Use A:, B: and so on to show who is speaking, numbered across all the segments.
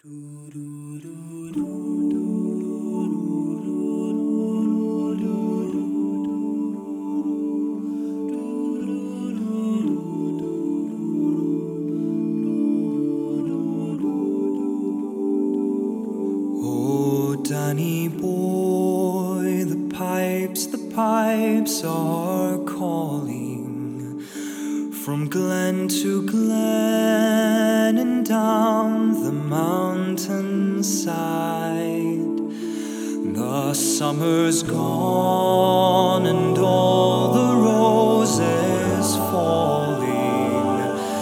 A: Oh, Danny boy, the pipes are calling from glen to glen and down the mountainside. The summer's gone and all the roses falling.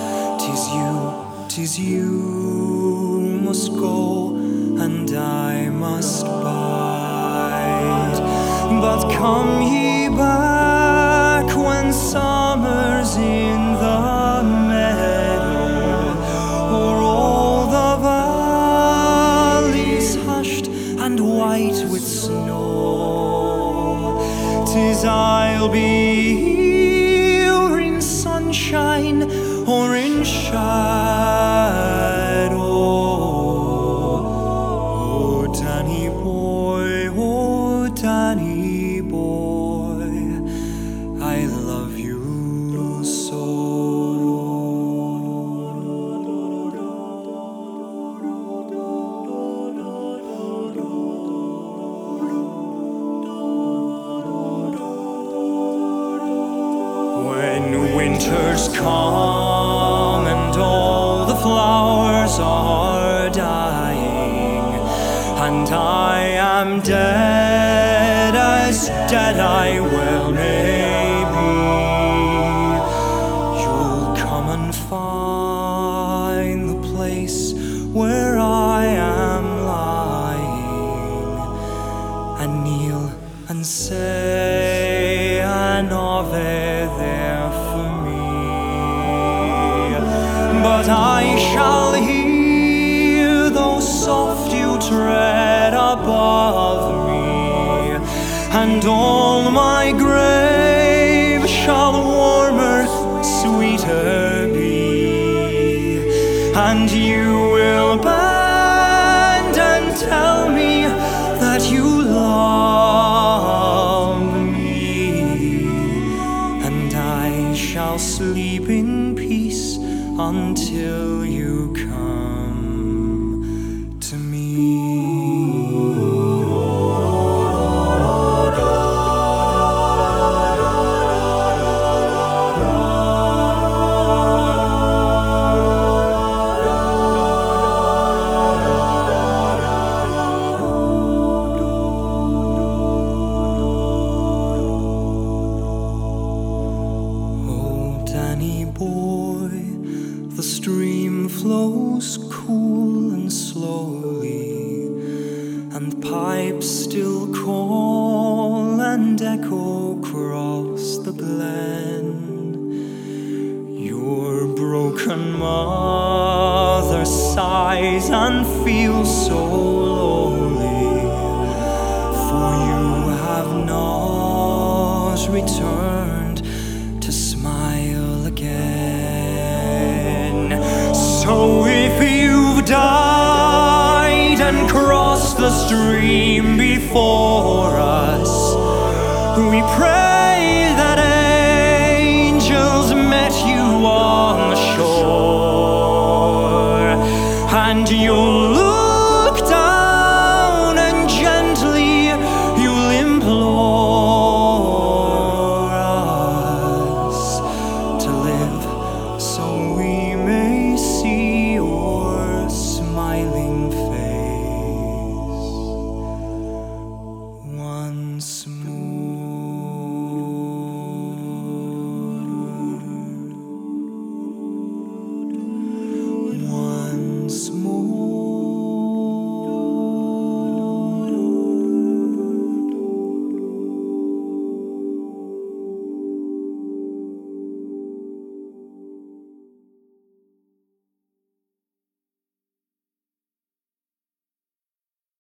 A: 'Tis you must go and I must bide. But come ye back when summer's in the meadow, o'er all the valleys hushed and white with snow. 'Tis I'll be here in sunshine or in shadow. Oh, Danny boy, I love you so. When winter's come and all the flowers are dying, and I am dead, as dead I well may be, you'll come and find the place where I am lying, and kneel and say an Ave there for me. But I shall hear, though soft you tread above me, and all my grave shall warmer, sweeter be, and you will bend and tell me that you love me, and I shall sleep in peace until you come to me. Danny boy, the stream flows cool and slowly, and the pipes still call and echo across the glen. Your broken mother sighs and feels so lonely, for you have not returned to smile again. So if you've died and crossed the stream before us, we pray that angels met you on the shore, and you'll